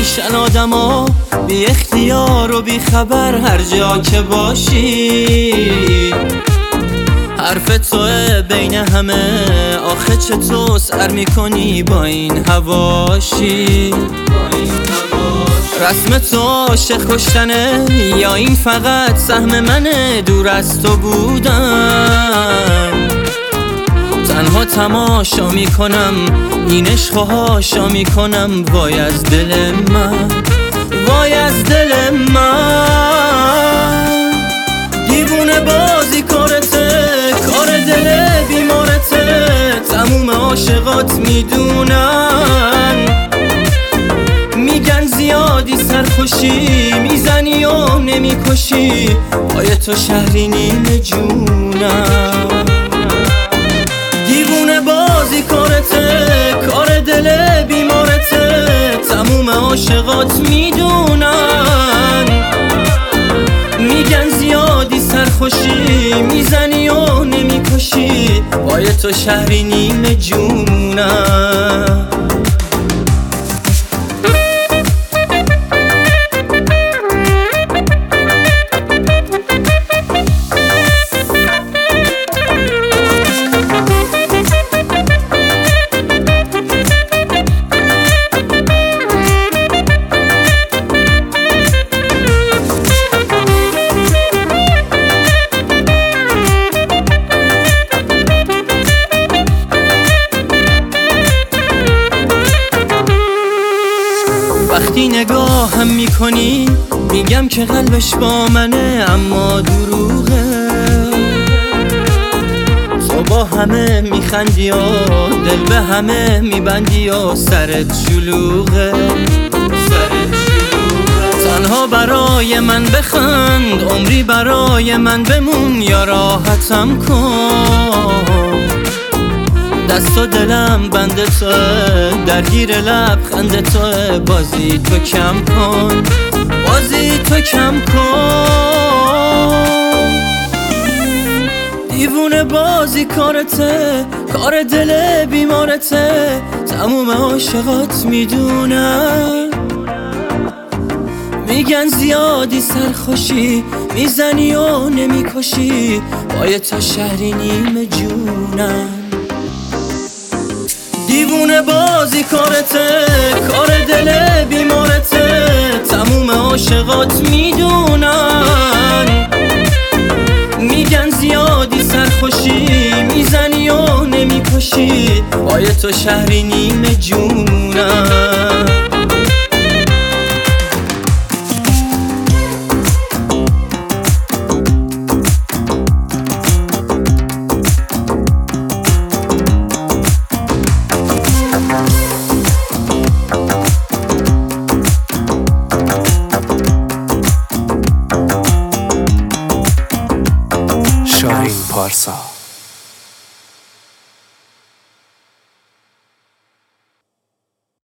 میشن آدما بی اختیار و بی خبر هر جا که باشی. حرف توه بین همه، آخه چطور سر میکنی با این هواشی؟ رسم تو عاشق کشتنه یا این فقط سهم منه دور از تو بودن؟ تنها تماشا میکنم این عشق و هاشا میکنم، وای از دل من، وای از دل من. دیوونه بازی کارته، کار دل بیمارته، تموم عاشقات میدونن. میگن زیادی سرخوشی میزنی و نمیکشی، پای تو شهری نیمه جونم. دیوونه بازی کارته، کار دل بیمارته، تموم عاشقات میدونن. میگن زیادی سرخوشی میزنی و نمیکشی، پای تو شهری نیمه جونم. وقتی نگاهم میکنی میگم که قلبش با منه، اما دروغه. تو با همه میخندی و دل به همه میبندی و سرت شلوغه. تنها برای من بخند، عمری برای من بمون یا راحتم کن. دست و دلم بند توه، درگیر لبخند توه، بازی تو کم کن، بازی تو کم کن. دیوونه بازی کارته، کار دل بیمارته، تموم عاشقات میدونن. میگن زیادی سرخوشی میزنی و نمیکشی، پای تو شهری نیمه جونم. دیوونه بازی کارته، کار دل بیمارته، تموم عاشقات میدونن. میگن زیادی سرخوشی میزنی و نمیکشی، پای تو شهری نیمه جون.